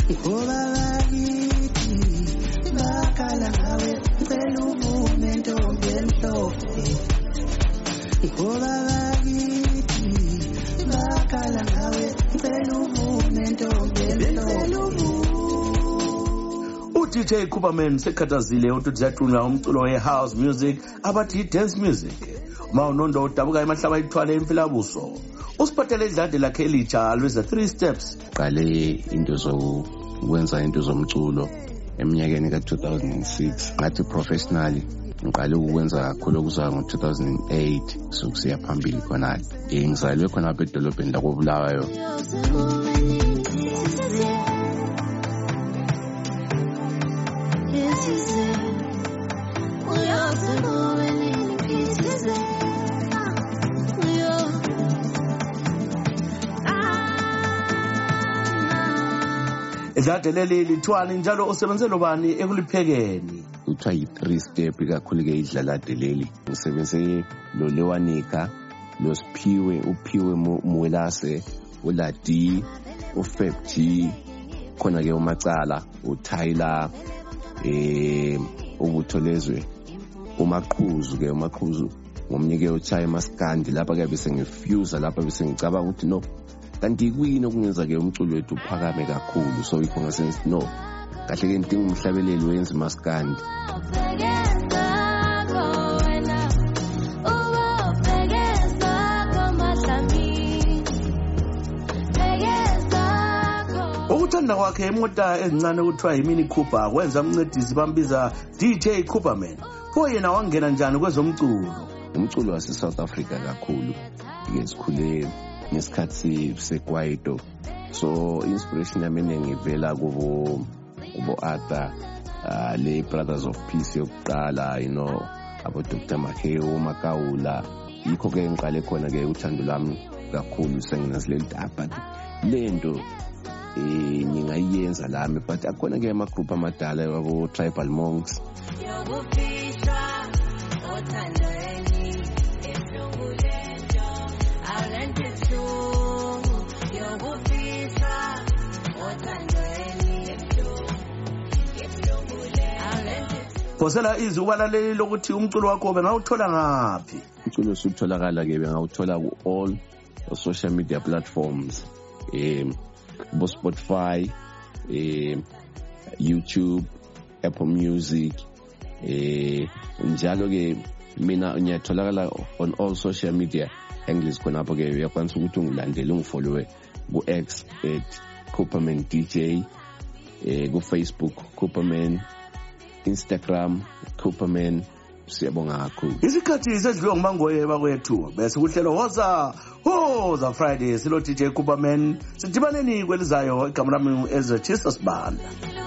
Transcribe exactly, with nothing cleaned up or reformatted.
D J Cooperman sekhathazile ukuthi yathunga umculo we-house music abathi dance music. Uma unondo udabuka emahlaba ithwale emfilabuso. Usiphathele idlade lakhe elitsha lweza three steps. Qale into zokwenza into zomculo eminyakeni ka two thousand six. Ngathi professionally ngiqale ukwenza kakhulu kuza ngo two thousand eight sokusiya phambili khona. Ngizalwe khona apha edolobheni lakoBulawayo. Idlade leli lithwani njalo usebenzelo bani ekuliphekeni? Kuthiwa yi-three step kakhulu ke idlalade leli. Ngisebenze lo Lewanika, lo Siphiwe, uPhiwe Mwelase, uLadi, uFab G, khona ke uMacala, uTyler, eh ubutholezwe, uMaqhuzu ke uMaqhuzu ngomnye ke uChaya Maskandi lapha ke bese ngifuse lapha bese ngicaba ukuthi no kanti kuyini okungenza ke umculo wethu uphakame kakhulu so ikho ngasensi no kahle ke intinga umhlabeleli wenza Maskandi. Ukuthanda kwakhe imota ezincane ukuthiwa yimini Cooper kwenza umncedisi bambiza D J Cooperman. Pho yena wangena njani kwezomculo? Umculo wase South Africa kakhulu ke sikhule nesikhathi sekwaito so inspiration yami ngivela kubo kubo Arthur uh, le Brothers of Peace yokuqala you know abo Doctor Maheo Makawula yikho ke ngiqale khona ke uthando lami kakhulu senginazileli daba lento eh ngingayenza lami but akhona ke ama group amadala wabo Tribal Monks. Phosela izwi ubalaleli lokuthi umculo wakho bengawuthola ngaphi? Umculo usutholakala ke bengawuthola ku all social media platforms, um bo Spotify, um YouTube, Apple Music, eh njalo ke mina ngiyatholakala on all social media English khonapho ke uyakwanisa ukuthi ungilandele ungifollowe ku X at Cooperman D J, eh ku Facebook Cooperman, Instagram Cooperman. Siyabonga kakhulu. Isikhathi sedliwe ngumangoye bakwethu bese kuhlelo hoza hoza Friday silo D J Cooperman sidibaneni kwelizayo igama lami Ezra Chisas Banda.